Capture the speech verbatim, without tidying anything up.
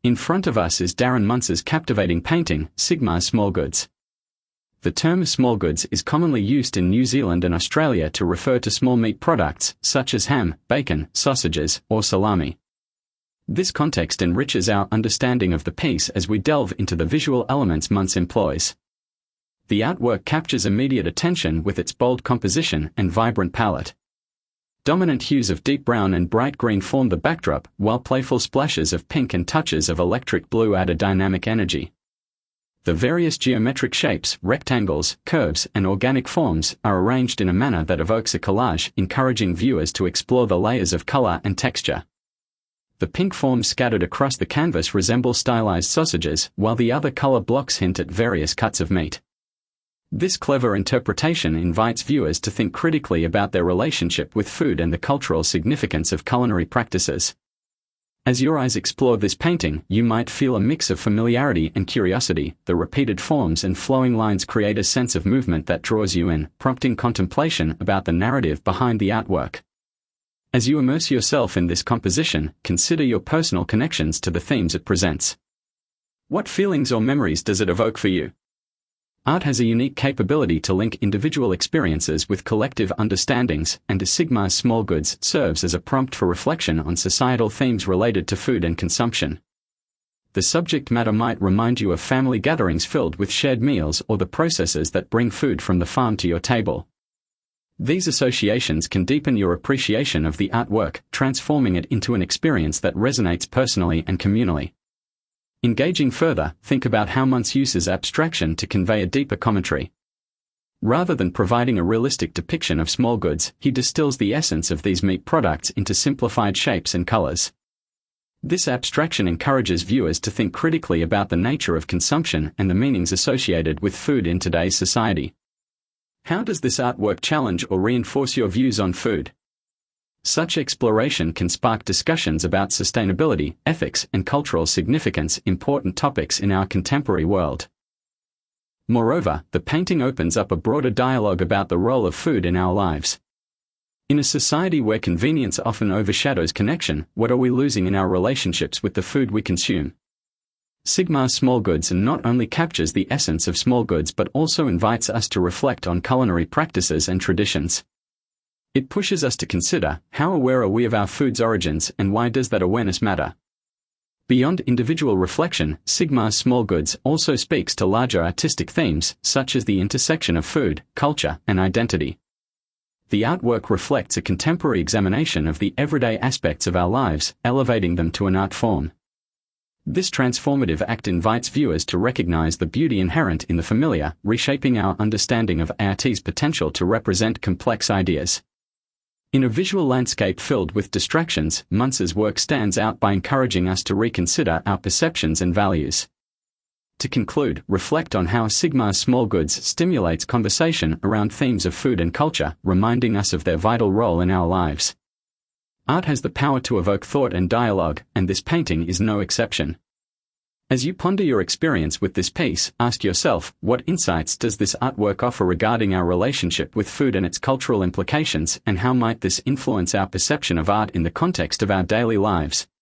In front of us is Darren Munce's captivating painting, Sigmar's Small Goods. The term small goods is commonly used in New Zealand and Australia to refer to small meat products, such as ham, bacon, sausages, or salami. This context enriches our understanding of the piece as we delve into the visual elements Munce employs. The artwork captures immediate attention with its bold composition and vibrant palette. Dominant hues of deep brown and bright green form the backdrop, while playful splashes of pink and touches of electric blue add a dynamic energy. The various geometric shapes, rectangles, curves, and organic forms are arranged in a manner that evokes a collage, encouraging viewers to explore the layers of color and texture. The pink forms scattered across the canvas resemble stylized sausages, while the other color blocks hint at various cuts of meat. This clever interpretation invites viewers to think critically about their relationship with food and the cultural significance of culinary practices. As your eyes explore this painting, you might feel a mix of familiarity and curiosity. The repeated forms and flowing lines create a sense of movement that draws you in, prompting contemplation about the narrative behind the artwork. As you immerse yourself in this composition, consider your personal connections to the themes it presents. What feelings or memories does it evoke for you? Art has a unique capability to link individual experiences with collective understandings, and Sigmar's Small Goods serves as a prompt for reflection on societal themes related to food and consumption. The subject matter might remind you of family gatherings filled with shared meals or the processes that bring food from the farm to your table. These associations can deepen your appreciation of the artwork, transforming it into an experience that resonates personally and communally. Engaging further, think about how Munce uses abstraction to convey a deeper commentary. Rather than providing a realistic depiction of small goods, he distills the essence of these meat products into simplified shapes and colors. This abstraction encourages viewers to think critically about the nature of consumption and the meanings associated with food in today's society. How does this artwork challenge or reinforce your views on food? Such exploration can spark discussions about sustainability, ethics, and cultural significance, important topics in our contemporary world. Moreover, the painting opens up a broader dialogue about the role of food in our lives. In a society where convenience often overshadows connection, what are we losing in our relationships with the food we consume? Sigmar's Small Goods not only captures the essence of small goods but also invites us to reflect on culinary practices and traditions. It pushes us to consider, how aware are we of our food's origins and why does that awareness matter? Beyond individual reflection, Sigmar's Small Goods also speaks to larger artistic themes, such as the intersection of food, culture, and identity. The artwork reflects a contemporary examination of the everyday aspects of our lives, elevating them to an art form. This transformative act invites viewers to recognize the beauty inherent in the familiar, reshaping our understanding of art's potential to represent complex ideas. In a visual landscape filled with distractions, Munce's work stands out by encouraging us to reconsider our perceptions and values. To conclude, reflect on how Sigmar's Small Goods stimulates conversation around themes of food and culture, reminding us of their vital role in our lives. Art has the power to evoke thought and dialogue, and this painting is no exception. As you ponder your experience with this piece, ask yourself, what insights does this artwork offer regarding our relationship with food and its cultural implications, and how might this influence our perception of art in the context of our daily lives?